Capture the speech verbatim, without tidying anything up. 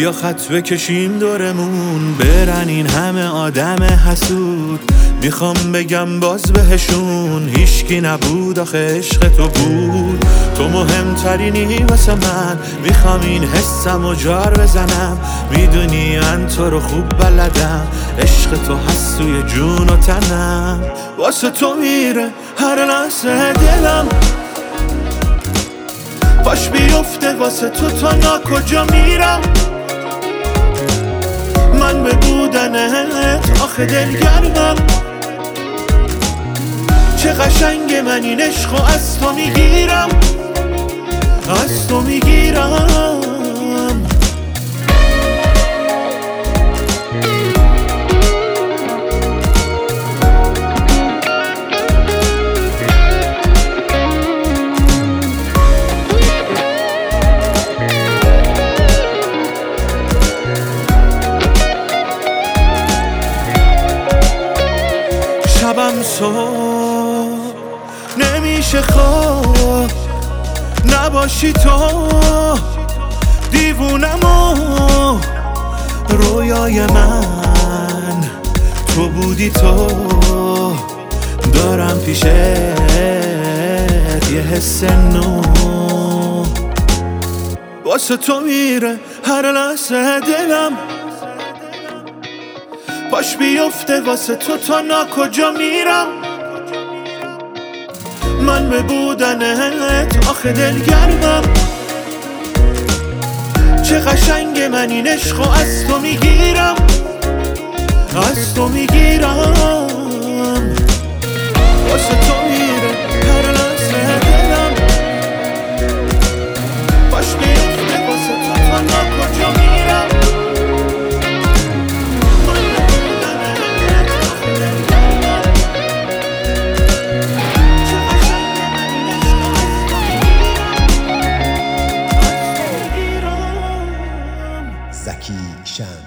بیا خط بکشیم دورمون، برن این همه آدم حسود. میخوام بگم باز بهشون هیچکی نبود آخه عشق تو بود. تو مهمترینی واسه من، میخوام این حسم و جار بزنم. میدونی من تو رو خوب بلدم، عشق تو هست توی جون و تنم. واسه تو میره هر لحظه دلم، باش بیفته واسه تو تا نا کجا میرم. من به بودنت آخه دلگرمم، چه قشنگ من این عشقو از تو میگیرم، از تو میگیرم. شبم صبح نمیشه خواب، نباشی تو دیوونم و رویای من. تو بودی تو، دارم پیشت یه حس نو. واسه تو میره هر لحظه دلم، باش بیفته واسه تو تا نا کجا میرم. من به بودنت آخه دلگرمم، چه قشنگ من این عشقو از تو میگیرم، از تو میگیرم. واسه تو میره هر لحظه دلم، باش بیفته واسه تو تا نا کجا میرم. زکی شمس.